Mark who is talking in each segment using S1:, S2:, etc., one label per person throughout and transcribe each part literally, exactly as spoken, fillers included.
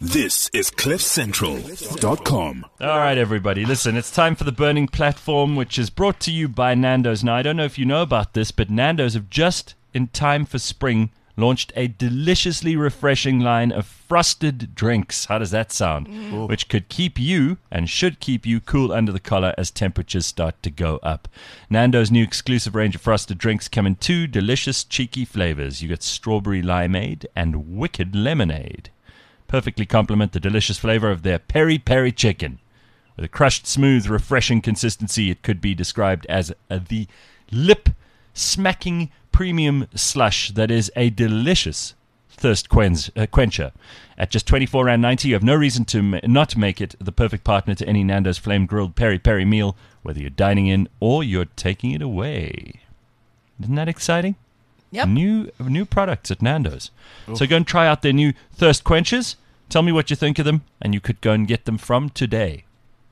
S1: This is cliff central dot com.
S2: All right, everybody, listen, it's time for the Burning Platform, which is brought to you by Nando's. Now, I don't know if you know about this, but Nando's have just, in time for spring, launched a deliciously refreshing line of frosted drinks. How does that sound? Mm. Which could keep you, and should keep you, cool under the collar as temperatures start to go up. Nando's new exclusive range of frosted drinks come in two delicious, cheeky flavors. You get strawberry limeade and wicked lemonade. Perfectly complement the delicious flavor of their peri-peri chicken. With a crushed, smooth, refreshing consistency, it could be described as a, the lip-smacking premium slush that is a delicious thirst quench, uh, quencher. At just twenty-four rand ninety, you have no reason to m- not make it the perfect partner to any Nando's flame-grilled peri-peri meal, whether you're dining in or you're taking it away. Isn't that exciting?
S3: Yep.
S2: New new products at Nando's. Oof. So go and try out their new thirst quenchers. Tell me what you think of them, and you could go and get them from today.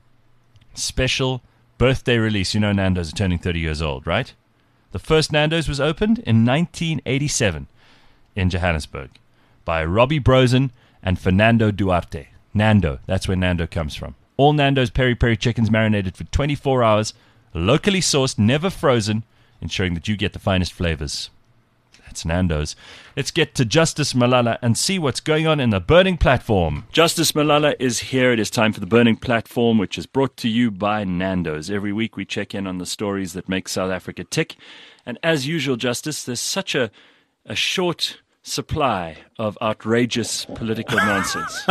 S2: Special birthday release. You know Nando's are turning thirty years old, right? The first Nando's was opened in nineteen eighty-seven in Johannesburg by Robbie Brosen and Fernando Duarte. Nando, that's where Nando comes from. All Nando's peri-peri chickens marinated for twenty-four hours, locally sourced, never frozen, ensuring that you get the finest flavors. It's Nando's. Let's get to Justice Malala and see what's going on in the Burning Platform. Justice Malala is here. It is time for the Burning Platform, which is brought to you by Nando's. Every week we check in on the stories that make South Africa tick. And as usual, Justice, there's such a, a short supply of outrageous political nonsense.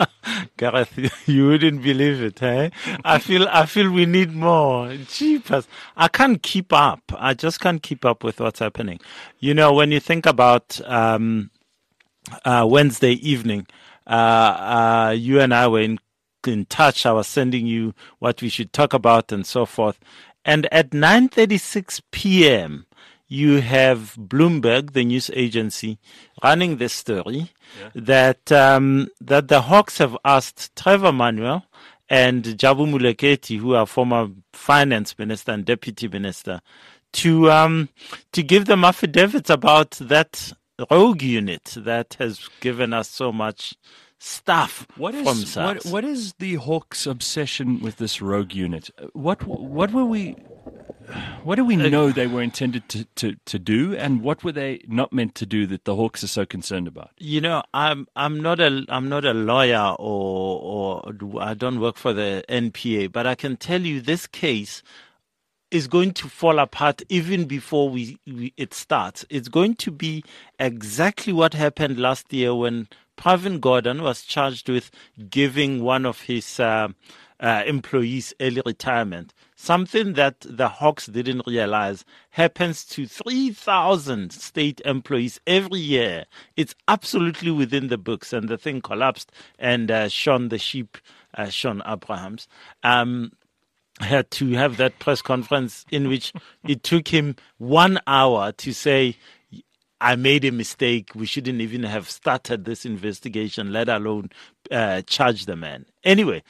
S4: Gareth, you wouldn't believe it, eh? I feel, I feel we need more. Jeepers. I can't keep up. I just can't keep up with what's happening. You know, when you think about um, uh, Wednesday evening, uh, uh, you and I were in, in touch. I was sending you what we should talk about and so forth. And at nine thirty-six p.m., you have Bloomberg, the news agency, running this story yeah. that um, that the Hawks have asked Trevor Manuel and Jabu Muleketi, who are former finance minister and deputy minister, to um, to give them affidavits about that rogue unit that has given us so much stuff
S2: what is,
S4: from SARS.
S2: What, what is the Hawks' obsession with this rogue unit? What what were we... What do we know they were intended to, to, to do, and what were they not meant to do that the Hawks are so concerned about?
S4: You know, I'm I'm not a I'm not a lawyer or or I don't work for the N P A, but I can tell you this case is going to fall apart even before we, we it starts. It's going to be exactly what happened last year when Pravin Gordhan was charged with giving one of his uh, uh, employees early retirement. Something that the Hawks didn't realize happens to three thousand state employees every year. It's absolutely within the books, and the thing collapsed. And uh, Sean the Sheep, uh, Sean Abrahams, um, had to have that press conference in which it took him one hour to say, I made a mistake. We shouldn't even have started this investigation, let alone uh, charge the man. Anyway,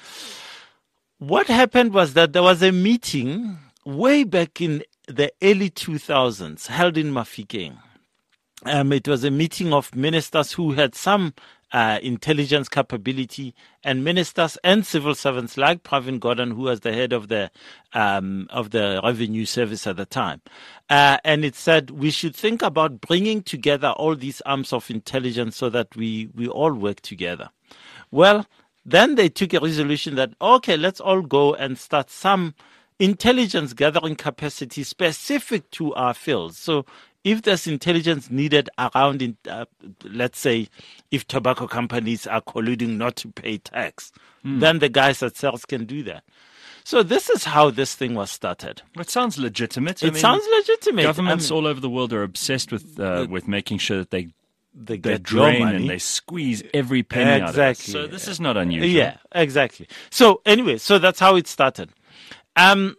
S4: what happened was that there was a meeting way back in the early two thousands held in Mafikeng. Um, it was a meeting of ministers who had some uh, intelligence capability, and ministers and civil servants like Pravin Gordhan, who was the head of the um, of the Revenue Service at the time. Uh, and it said we should think about bringing together all these arms of intelligence so that we, we all work together. Well, then they took a resolution that, okay, let's all go and start some intelligence gathering capacity specific to our fields. So if there's intelligence needed around, in, uh, let's say, if tobacco companies are colluding not to pay tax, mm. then the guys at SARS can do that. So this is how this thing was started.
S2: It sounds legitimate.
S4: It I mean, sounds legitimate.
S2: Governments
S4: I mean,
S2: all over the world are obsessed with uh, with making sure that they
S4: They,
S2: they
S4: get
S2: drain
S4: money.
S2: and they squeeze every penny
S4: exactly.
S2: out of it. So this is not unusual.
S4: Yeah, exactly. So anyway, so that's how it started. Um,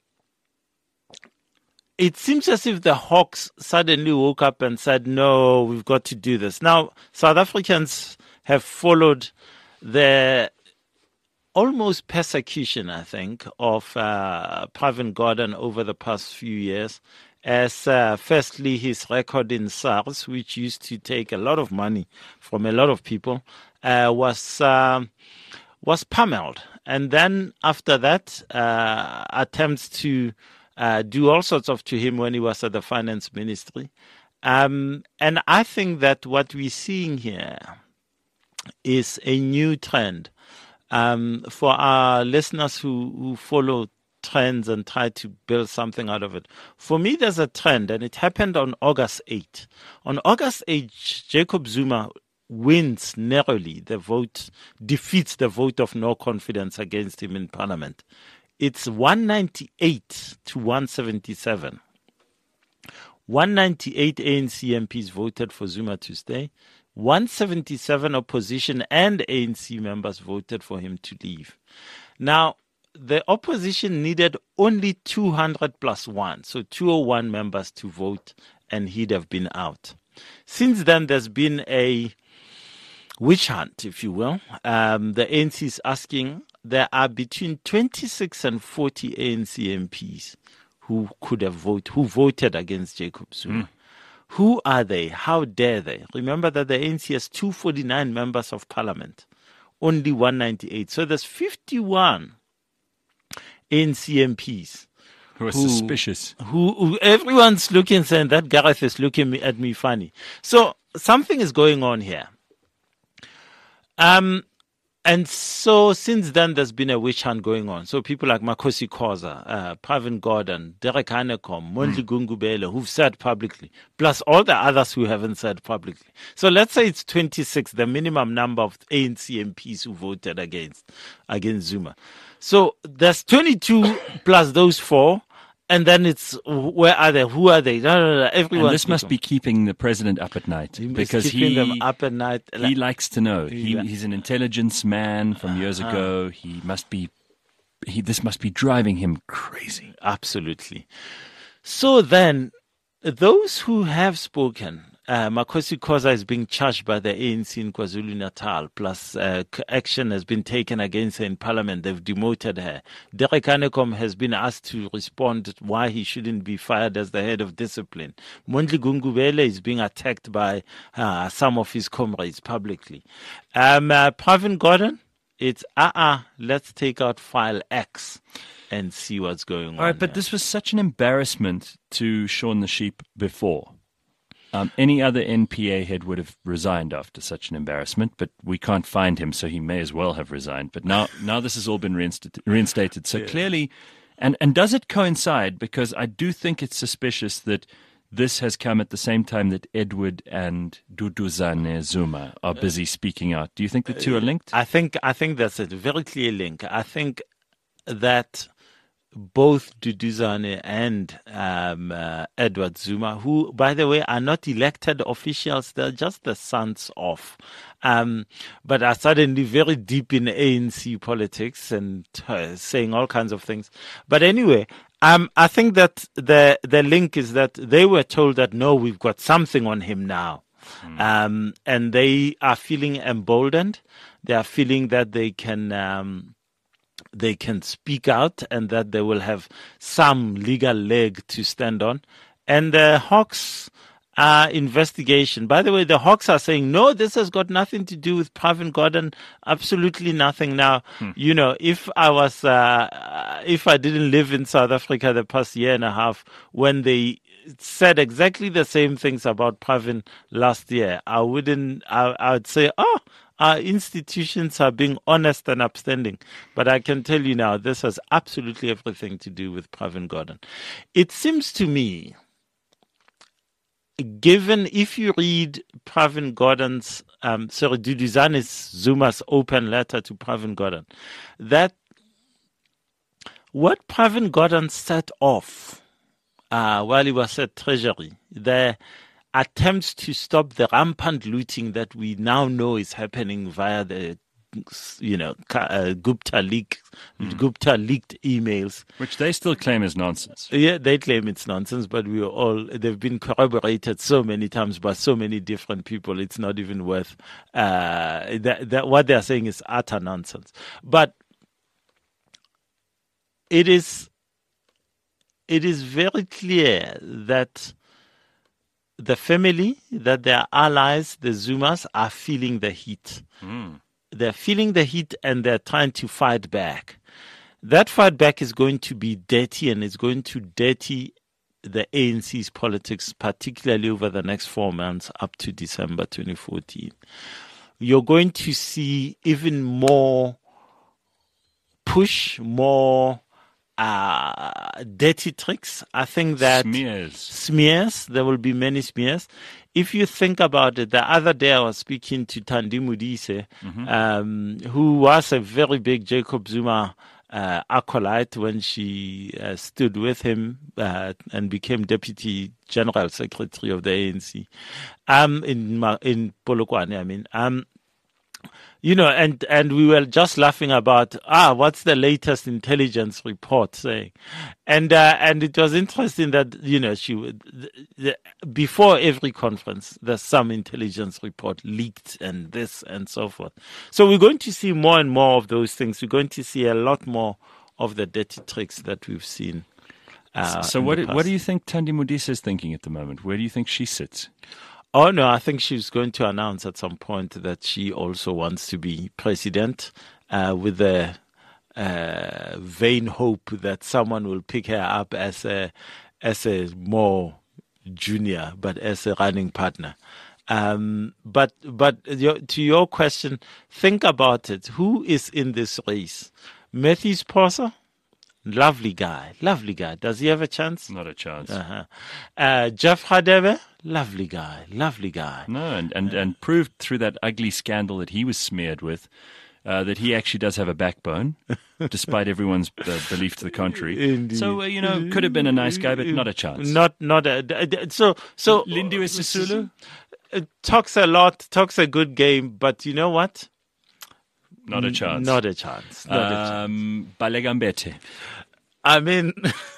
S4: it seems as if the Hawks suddenly woke up and said, no, we've got to do this. Now, South Africans have followed the almost persecution, I think, of uh, Pravin Gordhan over the past few years. As uh, firstly, his record in SARS, which used to take a lot of money from a lot of people, uh, was um, was pummeled. And then after that, uh, attempts to uh, do all sorts of to him when he was at the finance ministry. Um, and I think that what we're seeing here is a new trend. Um, for our listeners who, who follow trends and try to build something out of it. For me, there's a trend, and it happened on August eighth. On August eighth, Jacob Zuma wins narrowly the vote, defeats the vote of no confidence against him in Parliament. It's one ninety-eight to one seventy-seven. one ninety-eight A N C M Ps voted for Zuma to stay. one seventy-seven opposition and A N C members voted for him to leave. Now, the opposition needed only two hundred plus one, so two hundred one members to vote, and he'd have been out. Since then, there's been a witch hunt, if you will. Um, the A N C is asking, there are between twenty-six and forty A N C M Ps who could have voted, who voted against Jacob Zuma. Mm. Who are they? How dare they? Remember that the A N C has two hundred forty-nine members of parliament, only one ninety-eight. So there's fifty-one A N C M Ps.
S2: Who are who, suspicious.
S4: Who, who everyone's looking saying that Gareth is looking at me funny. So something is going on here. Um, and so since then, there's been a witch hunt going on. So people like Makosi Khoza, uh, Pravin Gordhan, Derek Hanekom, Mondli mm. Gungubele, who've said publicly, plus all the others who haven't said publicly. So let's say it's twenty-six, the minimum number of A N C M Ps who voted against, against Zuma. So there's twenty-two plus those four. And then it's, where are they? Who are they? No, no, no. Everyone.
S2: And this must be keeping the president up at night.
S4: He
S2: because
S4: keeping
S2: he,
S4: them up at night.
S2: He likes to know. He, he's an intelligence man from years uh-huh. ago. He must be, he, this must be driving him crazy.
S4: Absolutely. So then, those who have spoken, uh, Makosi Khoza is being charged by the A N C in KwaZulu-Natal, plus uh, action has been taken against her in Parliament. They've demoted her. Derek Hanekom has been asked to respond why he shouldn't be fired as the head of discipline. Mondli Gungubele is being attacked by uh, some of his comrades publicly. Um, uh, Pravin Gordhan, it's, uh-uh, let's take out file X and see what's going on.
S2: All right, but
S4: here.
S2: This was such an embarrassment to Shaun the Sheep before. Um, any other N P A head would have resigned after such an embarrassment, but we can't find him, so he may as well have resigned. But now, now this has all been reinstated. reinstated. So yeah. clearly, and, and does it coincide? Because I do think it's suspicious that this has come at the same time that Edward and Duduzane Zuma are busy speaking out. Do you think the two are linked?
S4: I think I think that's a very clear link. I think that both Duduzane and um, uh, Edward Zuma, who, by the way, are not elected officials, they're just the sons of, um, but are suddenly very deep in A N C politics and uh, saying all kinds of things. But anyway, um, I think that the the link is that they were told that, no, we've got something on him now. Mm. Um, and they are feeling emboldened. They are feeling that they can... Um, they can speak out and that they will have some legal leg to stand on. And the Hawks uh, investigation, by the way, the Hawks are saying, no, this has got nothing to do with Pravin Gordhan, absolutely nothing. Now, hmm. you know, if I was, uh, if I didn't live in South Africa the past year and a half, when they said exactly the same things about Pravin last year, I wouldn't, I, I would say, oh, our institutions are being honest and upstanding. But I can tell you now, this has absolutely everything to do with Pravin Gordhan. It seems to me, given if you read Pravin Gordhan's, um, sorry, Duduzane Zuma's open letter to Pravin Gordhan, that what Pravin Gordhan set off uh, while he was at Treasury, the attempts to stop the rampant looting that we now know is happening via the, you know, uh, Gupta leak, mm. Gupta leaked emails,
S2: which they still claim is nonsense.
S4: Yeah, they claim it's nonsense, but we are all they've been corroborated so many times by so many different people. It's not even worth uh, that. That what they are saying is utter nonsense. But it is, it is very clear that the family, that their allies, the Zumas, are feeling the heat.
S2: Mm.
S4: They're feeling the heat and they're trying to fight back. That fight back is going to be dirty, and it's going to dirty the A N C's politics, particularly over the next four months up to December twenty fourteen. You're going to see even more push, more uh, dirty tricks. I think that
S2: Smears.
S4: smears, there will be many smears. If you think about it, the other day I was speaking to Thandi Modise,
S2: Mm-hmm.
S4: um, who was a very big Jacob Zuma uh, acolyte when she uh, stood with him uh, and became Deputy General Secretary of the A N C um, in Ma- in Polokwane. I mean, um, you know, and, and we were just laughing about, ah, what's the latest intelligence report saying? And uh, and it was interesting that, you know, she would, the, the, before every conference, there's some intelligence report leaked and this and so forth. So we're going to see more and more of those things. We're going to see a lot more of the dirty tricks that we've seen. Uh,
S2: so
S4: in
S2: what
S4: the
S2: do- what
S4: past.
S2: do you think Thandi Modise is thinking at the moment? Where do you think she sits?
S4: Oh, no, I think she's going to announce at some point that she also wants to be president uh, with the uh, vain hope that someone will pick her up as a, as a more junior, but as a running partner. Um, but but your, to your question, think about it. Who is in this race? Matthews Posa? Lovely guy, lovely guy. Does he have a chance?
S2: Not a chance.
S4: Uh-huh. Uh, Jeff Radebe? Lovely guy, lovely guy.
S2: No, and, and, and proved through that ugly scandal that he was smeared with uh, that he actually does have a backbone, despite everyone's uh, belief to the contrary.
S4: Indeed.
S2: So, uh, you know, could have been a nice guy, but not a chance.
S4: Not, not a. d- d- So, so.
S2: Lindiwe Sisulu?
S4: uh, Talks a lot, talks a good game, but you know what?
S2: Not a chance.
S4: Not a chance. Not a chance.
S2: Um, Baleka Mbete.
S4: I mean,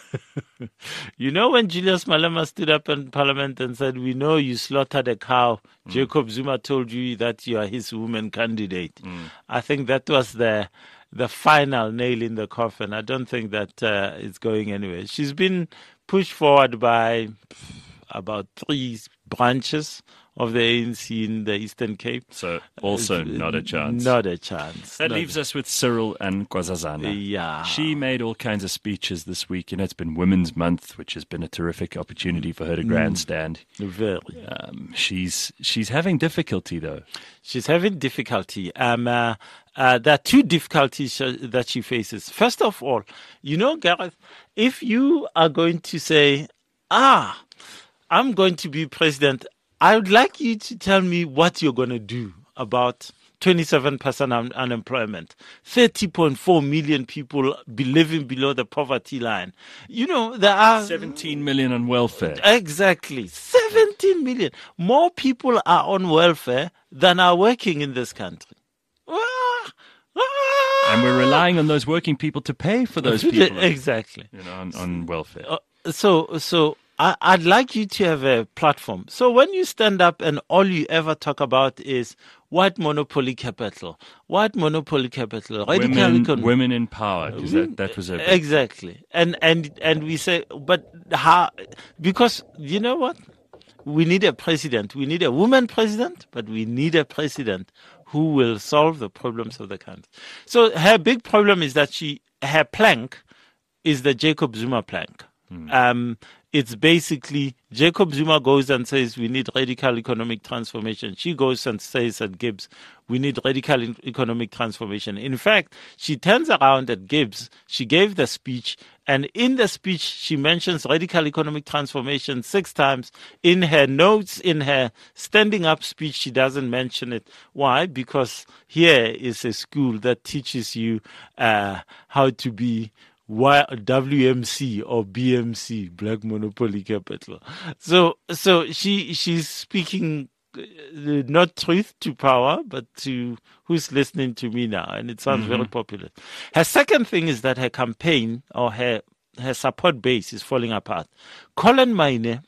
S4: you know, when Julius Malema stood up in Parliament and said, "We know you slaughtered a cow," mm. Jacob Zuma told you that you are his woman candidate. Mm. I think that was the the final nail in the coffin. I don't think that uh, it's going anywhere. She's been pushed forward by about three branches of the A N C in the Eastern Cape.
S2: So also not a chance.
S4: Not a chance.
S2: That
S4: Not
S2: leaves
S4: a-
S2: us with Cyril and Kwazazana.
S4: Yeah.
S2: She made all kinds of speeches this week. You know, it's been Women's Month, which has been a terrific opportunity for her to grandstand.
S4: Very.
S2: Um, she's she's having difficulty, though.
S4: She's having difficulty. Um, uh, uh, there are two difficulties sh- that she faces. First of all, you know, Gareth, if you are going to say, ah, I'm going to be president, I would like you to tell me what you're going to do about twenty-seven percent un- unemployment, thirty point four million people be living below the poverty line. You know, there are...
S2: seventeen million on welfare.
S4: Exactly. seventeen million. More people are on welfare than are working in this country. Ah, ah.
S2: And we're relying on those working people to pay for those people.
S4: Exactly.
S2: You know, on, on welfare.
S4: Uh, so, so I, I'd like you to have a platform. So when you stand up and all you ever talk about is white monopoly capital, white monopoly capital, radical
S2: women,
S4: economy.
S2: women in power, because that, that was a big-
S4: Exactly. And, and, and we say, but how, because you know what? We need a president. We need a woman president, but we need a president who will solve the problems of the country. So her big problem is that she, her plank is the Jacob Zuma plank. Mm. Um, it's basically Jacob Zuma goes and says we need radical economic transformation. She goes and says at Gibbs, we need radical in- economic transformation. In fact, she turns around at Gibbs. She gave the speech, and in the speech, she mentions radical economic transformation six times. In her notes, in her standing up speech, she doesn't mention it. Why? Because here is a school that teaches you uh, how to be W M C or B M C, Black Monopoly Capital. So, so she she's speaking uh, not truth to power, but to who's listening to me now, and it sounds mm-hmm. very popular. Her second thing is that her campaign or her her support base is falling apart. Colin Maine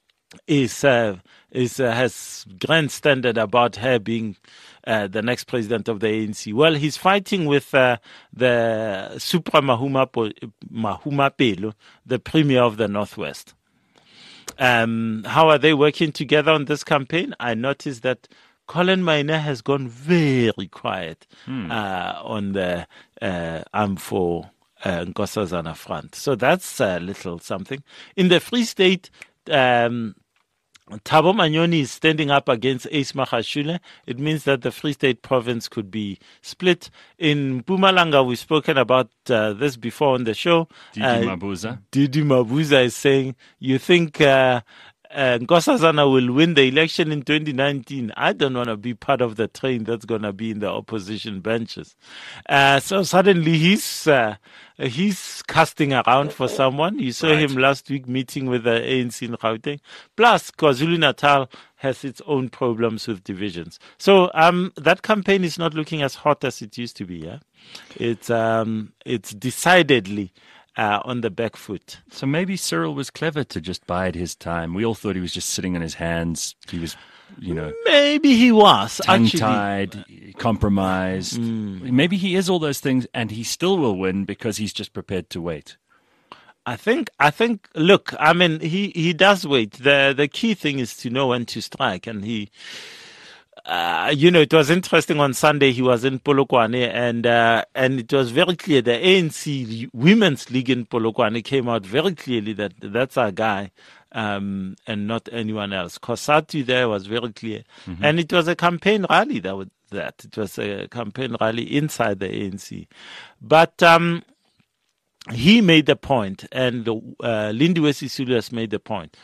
S4: is uh, is uh, has grandstanded about her being uh, the next president of the A N C. Well, he's fighting with uh, the Supra Mahuma, Mahuma Pelo, the premier of the Northwest. Um, how are they working together on this campaign? I noticed that Colin Maina has gone very quiet
S2: Hmm.
S4: uh, on the uh, I'm for uh, Nkosazana front. So that's a little something. In the Free State, um, Thabo Manyoni is standing up against Ace Magashule. It means that the Free State province could be split. In Mpumalanga, we've spoken about uh, this before on the show.
S2: Didi
S4: Uh,
S2: Mabuza.
S4: Didi Mabuza is saying, you think uh, uh, Nkosazana will win the election in twenty nineteen? I don't want to be part of the train that's going to be in the opposition benches. Uh, so suddenly he's uh, he's casting around for someone. You saw
S2: Right.
S4: him last week meeting with the A N C in Gauteng. Plus, KwaZulu-Natal has its own problems with divisions. So um, that campaign is not looking as hot as it used to be. Yeah, It's, um, it's decidedly uh, on the back foot.
S2: So maybe Cyril was clever to just bide his time. We all thought he was just sitting on his hands. He was, you know,
S4: Maybe he was actually.
S2: tongue-tied, compromised. Maybe he is all those things, and he still will win because he's just prepared to wait.
S4: I think, I think, look, I mean, he, he does wait. The, the key thing is to know when to strike. And he, uh, you know, it was interesting on Sunday, he was in Polokwane and, uh, and it was very clear the A N C Women's League in Polokwane came out very clearly that that's our guy. Um, and not anyone else. Kosatu there was very clear. Mm-hmm. And it was a campaign rally that was that. It was a campaign rally inside the A N C. But, um, he made the point, and uh, Lindiwe Sisulu has made the point.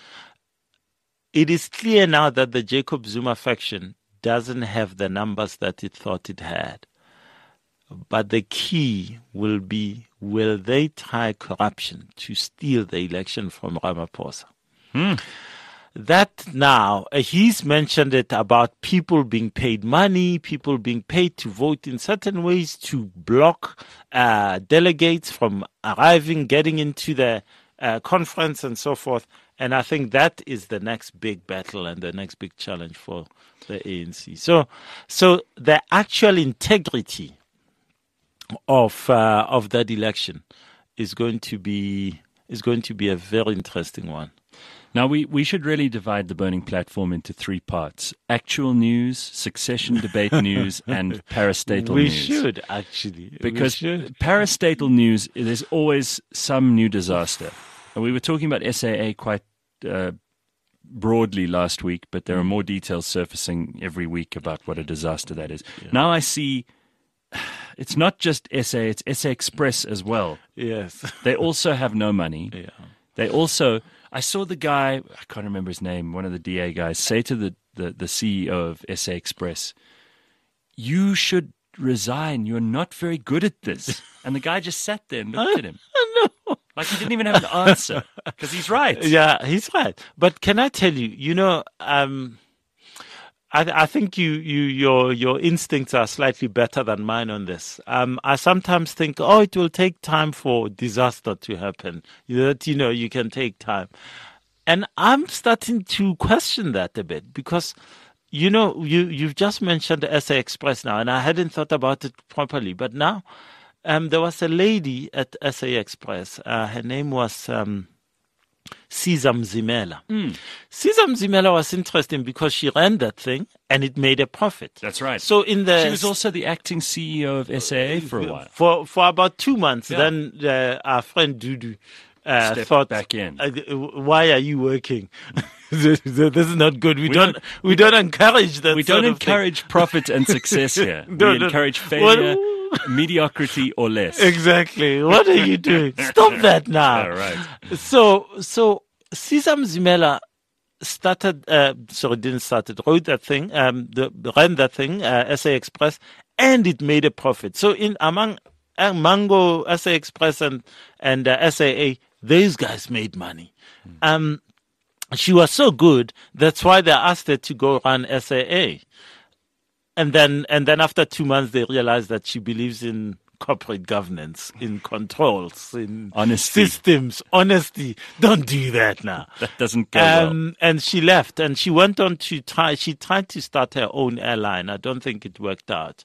S4: It is clear now that the Jacob Zuma faction doesn't have the numbers that it thought it had. But the key will be, will they try corruption to steal the election from Ramaphosa?
S2: Hmm.
S4: That now, uh, he's mentioned it about people being paid money, people being paid to vote in certain ways to block uh, delegates from arriving, getting into the uh, conference and so forth. And I think that is the next big battle and the next big challenge for the A N C. So, so the actual integrity of uh, of that election is going to be is going to be a very interesting one.
S2: Now, we, we should really divide the Burning Platform into three parts. Actual news, succession debate news, and parastatal
S4: we
S2: news.
S4: We should, actually.
S2: Because
S4: we should.
S2: parastatal news, there's always some new disaster. And we were talking about S A A quite uh, broadly last week, but there are more details surfacing every week about what a disaster that is. Yeah. Now I see it's not just S A, it's S A Express as well.
S4: Yes.
S2: They also have no money.
S4: Yeah.
S2: They also... I saw the guy, I can't remember his name, one of the D A guys, say to the, the, the C E O of S A Express, you should resign. You're not very good at this. And the guy just sat there and looked at him.
S4: No.
S2: Like he didn't even have an answer because he's right.
S4: Yeah, he's right. But can I tell you, you know, um, I, I think you, you, your, your instincts are slightly better than mine on this. Um, I sometimes think, oh, it will take time for disaster to happen. That, you know, you can take time. And I'm starting to question that a bit because, you know, you, you've just mentioned S A Express now, and I hadn't thought about it properly. But now, um, there was a lady at S A Express. Uh, her name was, um, Siza Mzimela.
S2: Mm.
S4: Siza Mzimela was interesting because she ran that thing and it made a profit.
S2: That's right.
S4: So in the
S2: she was also the acting C E O of S A A for a while.
S4: For for about two months.
S2: Yeah.
S4: Then uh, our friend Dudu uh,
S2: Stepped
S4: thought,
S2: back in.
S4: Uh, why are you working? This is not good. We,
S2: We
S4: don't,
S2: don't-
S4: we don't encourage that.
S2: We
S4: sort
S2: don't
S4: of thing.
S2: encourage profit and success here.
S4: No,
S2: we
S4: no.
S2: encourage failure,
S4: What-
S2: mediocrity, or less.
S4: Exactly. What are you doing? Stop that now.
S2: All right.
S4: So, so Siza Mzimela started, uh, sorry, didn't start it, wrote that thing, um, the, ran that thing, uh, S A Express, and it made a profit. So in among uh, Mango, S A Express, and and uh, S A A, these guys made money. Mm. Um, she was so good, that's why they asked her to go run S A A. And then, and then after two months, they realized that she believes in corporate governance, in controls, in
S2: Honesty.
S4: systems, honesty. Don't do that now.
S2: That doesn't go well.
S4: Um, and she left, and she went on to try. She tried to start her own airline. I don't think it worked out.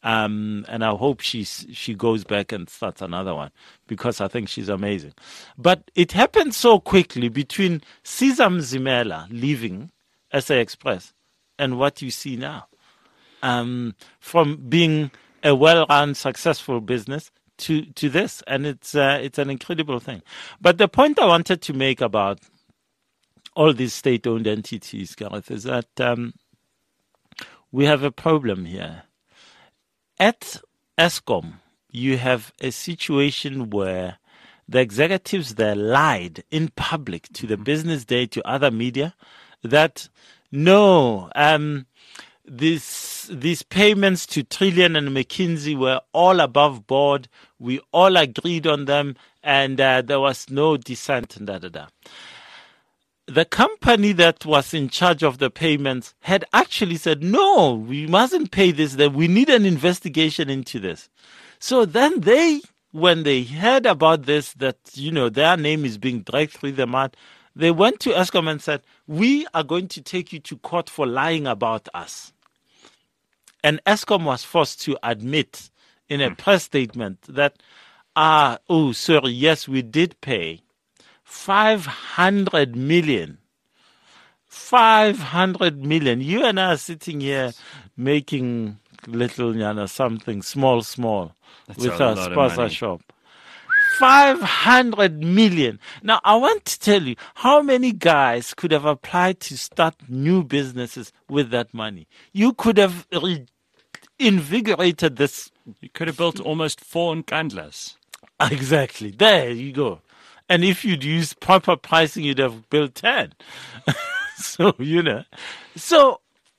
S4: Um, and I hope she's, she goes back and starts another one because I think she's amazing. But it happened so quickly between Caesar Mzimela leaving S A Express and what you see now. Um, from being a well-run, successful business to, to this. And it's, uh, it's an incredible thing. But the point I wanted to make about all these state-owned entities, Gareth, is that um, we have a problem here. At Eskom, you have a situation where the executives there lied in public to the Business Day, to other media, that no, um, this, these payments to Trillian and McKinsey were all above board. We all agreed on them, and uh, there was no dissent. And da da da. The company that was in charge of the payments had actually said, no, we mustn't pay this, that we need an investigation into this. So then they, when they heard about this, that, you know, their name is being dragged through the mud, they went to Eskom and said, we are going to take you to court for lying about us. And Eskom was forced to admit in a press statement that, ah, oh, sorry, yes, we did pay five hundred million. five hundred million. You and I are sitting here making little, you know, something small, small
S2: That's
S4: with
S2: a
S4: our
S2: lot of
S4: sponsor
S2: money.
S4: shop. five hundred million. Now, I want to tell you how many guys could have applied to start new businesses with that money. You could have re- invigorated this.
S2: You could have built almost four Nkandlas.
S4: Exactly. There you go. And if you'd used proper pricing, you'd have built ten. So, you know. So,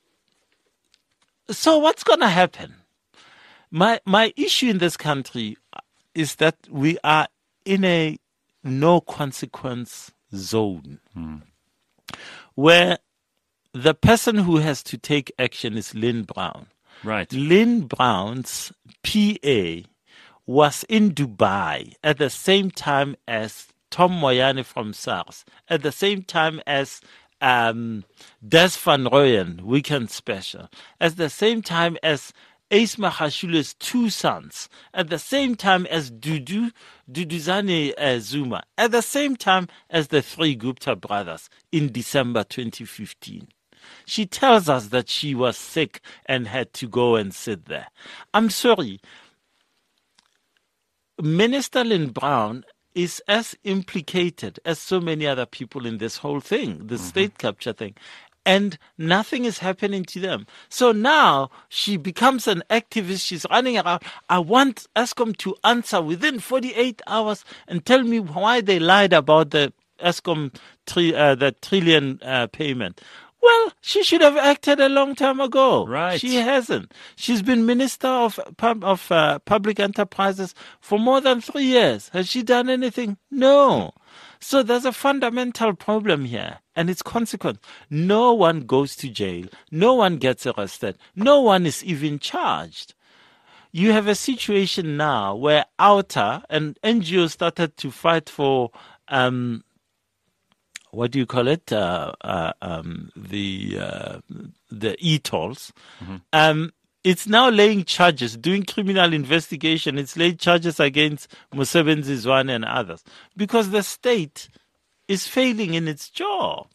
S4: so what's going to happen? My my issue in this country is that we are in a no consequence zone
S2: Hmm.
S4: where the person who has to take action is Lynn Brown.
S2: Right.
S4: Lynn Brown's P A was in Dubai at the same time as Tom Moyane from SARS, at the same time as um, Des van Rooyen, Weekend Special, at the same time as Ace Mahashule's two sons, at the same time as Dudu, Duduzane uh, Zuma, at the same time as the three Gupta brothers in December twenty fifteen. She tells us that she was sick and had to go and sit there. I'm sorry. Minister Lynn Brown is as implicated as so many other people in this whole thing, the mm-hmm. state capture thing. And nothing is happening to them. So now she becomes an activist. She's running around. I want Eskom to answer within forty-eight hours and tell me why they lied about the Eskom, tri- uh, the trillion uh, payment. Well, she should have acted a long time ago.
S2: Right.
S4: She hasn't. She's been Minister of pub, of uh, Public Enterprises for more than three years. Has she done anything? No. So there's a fundamental problem here, and it's consequent. No one goes to jail. No one gets arrested. No one is even charged. You have a situation now where Outer and N G Os started to fight for um, what do you call it? Uh, uh, um, the uh, the e-tolls. Mm-hmm. Um, it's now laying charges, doing criminal investigation. It's laying charges against Mosebenzi Zwane and others because the state is failing in its job.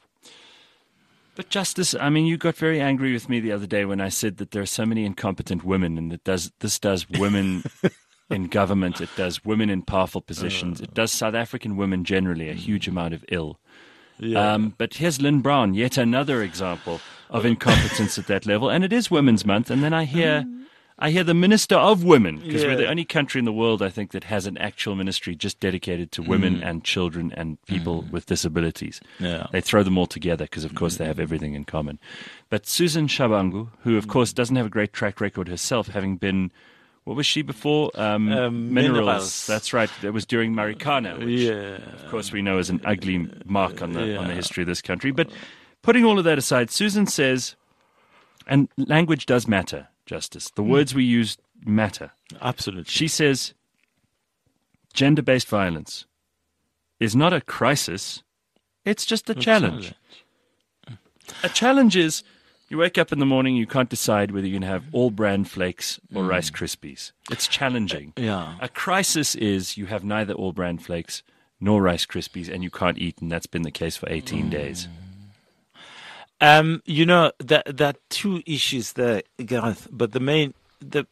S2: But Justice, I mean, you got very angry with me the other day when I said that there are so many incompetent women, and that does this does women in government, it does women in powerful positions, uh, it does South African women generally a huge amount of ill. Yeah. Um, but here's Lynn Brown, yet another example of incompetence at that level. And it is Women's Month. And then I hear I hear the Minister of Women, because yeah. we're the only country in the world, I think, that has an actual ministry just dedicated to women mm. and children and people mm. with disabilities. Yeah. They throw them all together because, of course, mm. they have everything in common. But Susan Shabangu, who, of course, doesn't have a great track record herself, having been... What was she before? Um,
S4: um,
S2: minerals.
S4: minerals.
S2: That's right. It was during Marikana, which,
S4: yeah.
S2: of course, we know is an ugly mark on the
S4: yeah.
S2: on the history of this country. But putting all of that aside, Susan says, and language does matter, Justice. The mm. words we use matter.
S4: Absolutely.
S2: She says, gender-based violence is not a crisis. It's just a, a challenge. challenge. A challenge is You wake up in the morning, you can't decide whether you're going to have all bran flakes or
S4: Mm.
S2: Rice Krispies. It's challenging.
S4: Yeah.
S2: A crisis is you have neither all bran flakes nor Rice Krispies, and you can't eat, and that's been the case for eighteen
S4: Mm.
S2: days.
S4: Um, you know, there, there are two issues there, Gareth, but the main, the,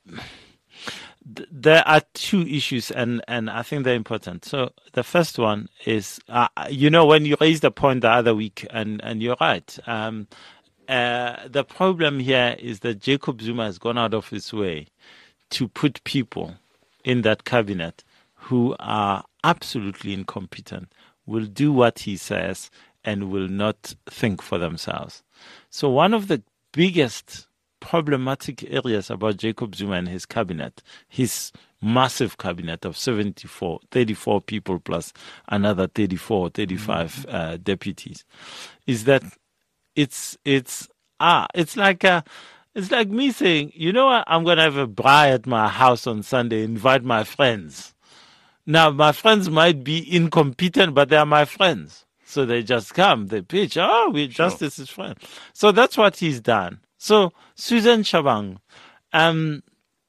S4: th- there are two issues, and, and I think they're important. So the first one is, uh, you know, when you raised the point the other week, and, and you're right, um, uh, the problem here is that Jacob Zuma has gone out of his way to put people in that cabinet who are absolutely incompetent, will do what he says, and will not think for themselves. So one of the biggest problematic areas about Jacob Zuma and his cabinet, his massive cabinet of seventy-four, thirty-four people plus another thirty-four, thirty-five uh, deputies, is that it's it's ah it's like a it's like me saying, you know what, I'm gonna have a braai at my house on Sunday, invite my friends. Now my friends might be incompetent, but they are my friends. So they just come, they pitch, oh, we Justice's friend. So that's what he's done. So Susan Shabang, um,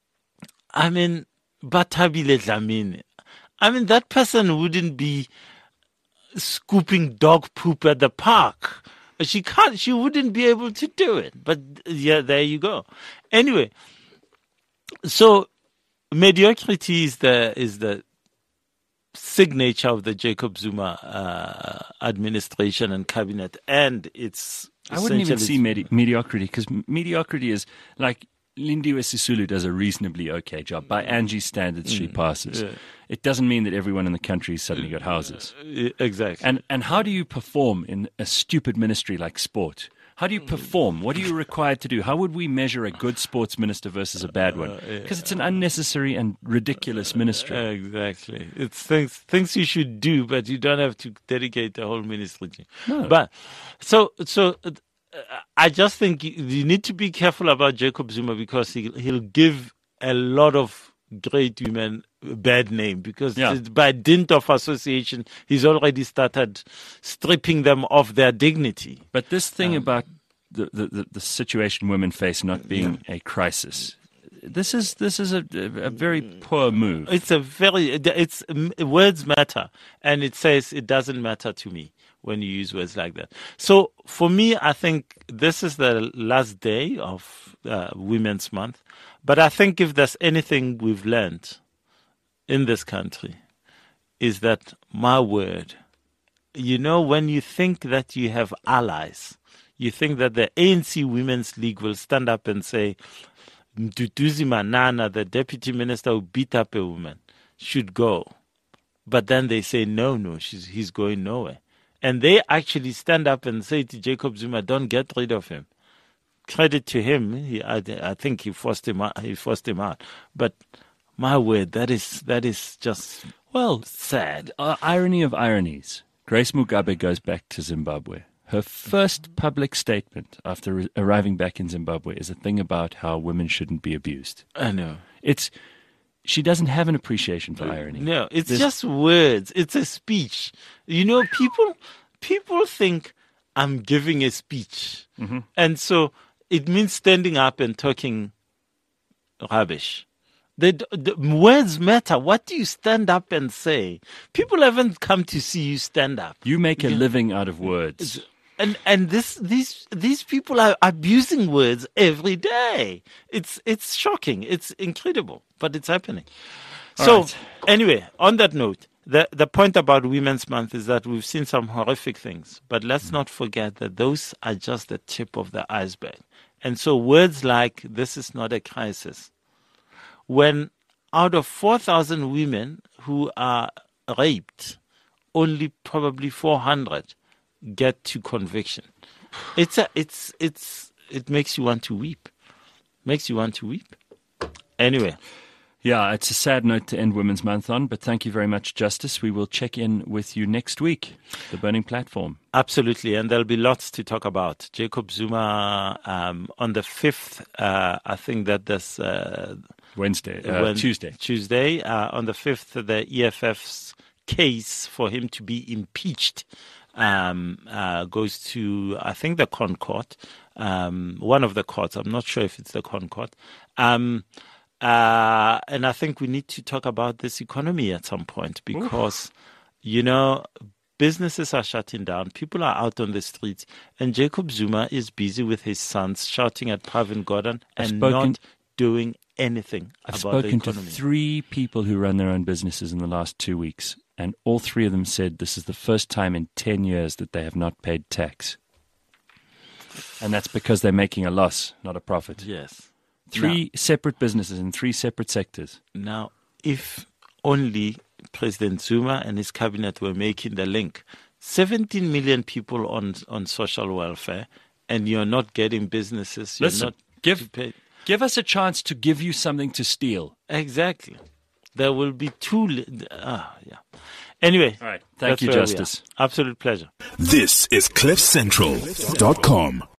S4: I mean, Batabile Dlamini, I mean, that person wouldn't be scooping dog poop at the park. She can't, she wouldn't be able to do it. But yeah, there you go. Anyway, so mediocrity is the, is the, signature of the Jacob Zuma uh, administration and cabinet, and it's
S2: I wouldn't even see medi- mediocrity, because mediocrity is like Lindiwe Sisulu does a reasonably okay job. By Angie's standards, she passes.
S4: Yeah.
S2: It doesn't mean that everyone in the country has suddenly got houses.
S4: Uh, exactly.
S2: And and how do you perform in a stupid ministry like sport? How do you perform? What are you required to do? How would we measure a good sports minister versus a bad one? Because it's an unnecessary and ridiculous ministry.
S4: Exactly. It's things things you should do, but you don't have to dedicate the whole ministry to.
S2: No.
S4: But so so uh, I just think you, you need to be careful about Jacob Zuma, because he he'll give a lot of great women a bad name, because
S2: Yeah.
S4: by dint of association, he's already started stripping them of their dignity.
S2: But this thing about the, the, the, the situation women face not being a crisis, this is this is a, a very poor move.
S4: It's a very, it's words matter, and it says it doesn't matter to me when you use words like that. So for me, I think this is the last day of uh, Women's Month. But I think if there's anything we've learned in this country, is that, my word, you know, when you think that you have allies, you think that the A N C Women's League will stand up and say, Mduduzi Manana, the deputy minister who beat up a woman, should go. But then they say, no, no, she's, he's going nowhere. And they actually stand up and say to Jacob Zuma, don't get rid of him. Credit to him. He, I, I think he forced him out. He forced him out. But my word, that is that is just
S2: Well,
S4: sad.
S2: uh, irony of ironies. Grace Mugabe goes back to Zimbabwe. Her first public statement after re- arriving back in Zimbabwe is a thing about how women shouldn't be abused.
S4: I know.
S2: It's she doesn't have an appreciation for irony.
S4: No, it's
S2: There's-
S4: just words. It's a speech. You know, people people think I'm giving a speech,
S2: Mm-hmm.
S4: and so it means standing up and talking rubbish. The, the words matter. What do you stand up and say? People haven't come to see you stand up.
S2: You make a living out of words.
S4: And and this these these people are abusing words every day. It's it's shocking. It's incredible, but it's happening.
S2: All
S4: so
S2: right.
S4: anyway, on that note, the the point about Women's Month is that we've seen some horrific things, but let's not forget that those are just the tip of the iceberg. And so words like "this is not a crisis," when out of four thousand women who are raped, only probably four hundred get to conviction. It's a, it's, it's, it makes you want to weep. Makes you want to weep. Anyway.
S2: Yeah, it's a sad note to end Women's Month on, but thank you very much, Justice. We will check in with you next week, The Burning Platform.
S4: Absolutely, and there'll be lots to talk about. Jacob Zuma um, on the fifth, uh, I think that this... Uh,
S2: Wednesday, uh,
S4: when-
S2: Tuesday.
S4: Tuesday, uh, on the fifth, the E F F's case for him to be impeached um, uh, goes to, I think, the ConCourt, um, one of the courts. I'm not sure if it's the ConCourt. Um, uh, and I think we need to talk about this economy at some point because, Oof. you know, businesses are shutting down. People are out on the streets. And Jacob Zuma is busy with his sons shouting at Pravin Gordhan and spoken, not doing anything
S2: I've
S4: about the economy.
S2: I've spoken to three people who run their own businesses in the last two weeks. And all three of them said this is the first time in ten years that they have not paid tax. And that's because they're making a loss, not a profit.
S4: Yes.
S2: Three
S4: now,
S2: separate businesses in three separate sectors.
S4: Now, if only President Zuma and his cabinet were making the link. seventeen million people on on social welfare, and you're not getting businesses. You're
S2: Listen,
S4: not
S2: give, give us a chance to give you something to steal.
S4: Exactly. There will be two. Li- ah, yeah. Anyway.
S2: All right. Thank you, Justice.
S4: Absolute pleasure.
S1: This is cliff central dot com.